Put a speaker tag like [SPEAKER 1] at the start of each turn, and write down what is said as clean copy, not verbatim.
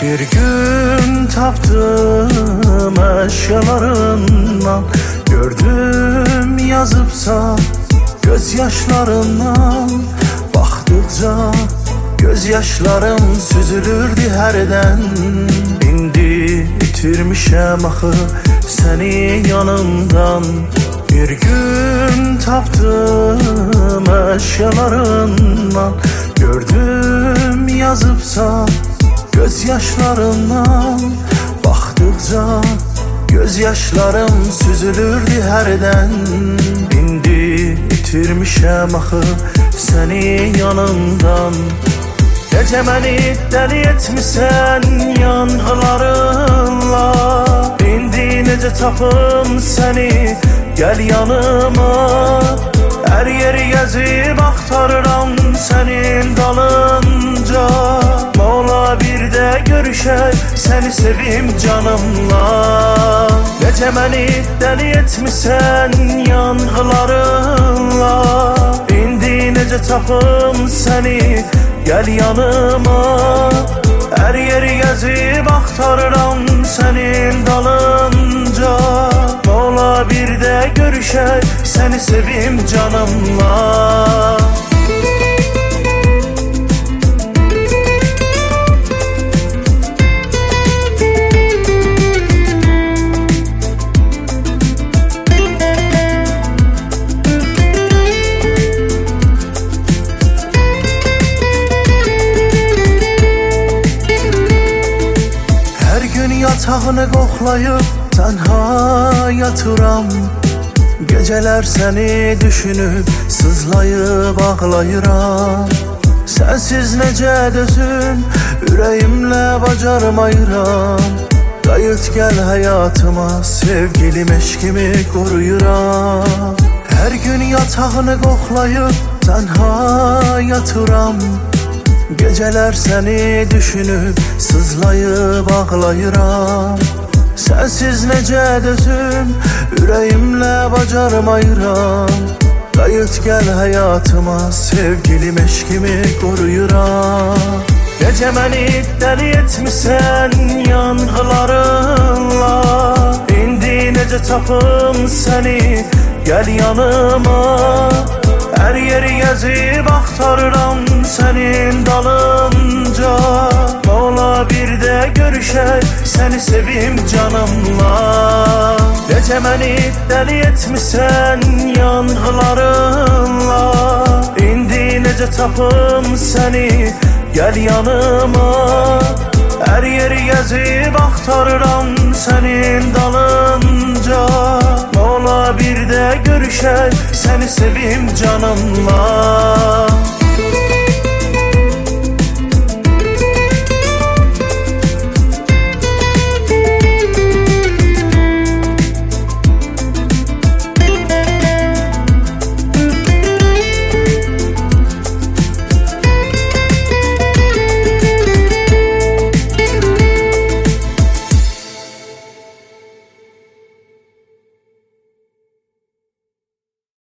[SPEAKER 1] Bir gün tapdım eşyalarından, gördüm yazıbsa gözyaşlarından. Baktıkça gözyaşlarım süzülürdü herden. İndi itirmişem axı seni yanımdan. Bir gün tapdım eşyalarından, gördüm yazıbsa gözyaşlarından. Baktıkça gözyaşlarım süzülürdü herden. İndi itirmişem axı seni yanımdan. Gece məni dəli etmisən yanğılarınla. İndi necə tapım səni, gəl yanıma. Hər yeri gəzib axtarıram sənin dalınca. Mola bir də görüşək, səni sevim canımla. Necə məni dəli etmisən yanğılarınla. İndi necə tapım səni, gəl yanıma. Hər yeri gəzib axtarıram sənin dalınca. Mola bir də görüşək, səni sevim canımla. Yatağını qoxlayıb tənha yatıram. Gecələr səni düşünüb sızlayıb ağlayıram. Sənsiz necə dözüm, ürəyimlə bacarmayıram. Qayıt gəl həyatıma, sevgilim eşkimi qoruyuram. Hər gün yatağını qoxlayıb tənha yatıram. Geceler seni düşünüp sızlayıp ağlayıram. Sensiz necə dözüm, ürəyimlə bacarmayıram. Qayıt gəl həyatıma, sevgilim eşkimi qoruyuram. Gecə məni dəli etmisən yanğılarınla. İndi necə tapım səni, gəl yanıma. Hər yeri gəzib axtarıram sənin dalınca. Mola bir də görüşək, səni sevim canımla. Necə məni dəli etmisən yanğılarınla. İndi necə tapım səni, gəl yanıma. Hər yeri gəzib axtarıram sənin dalınca. Mola bir də görüşək, səni sevim canımla.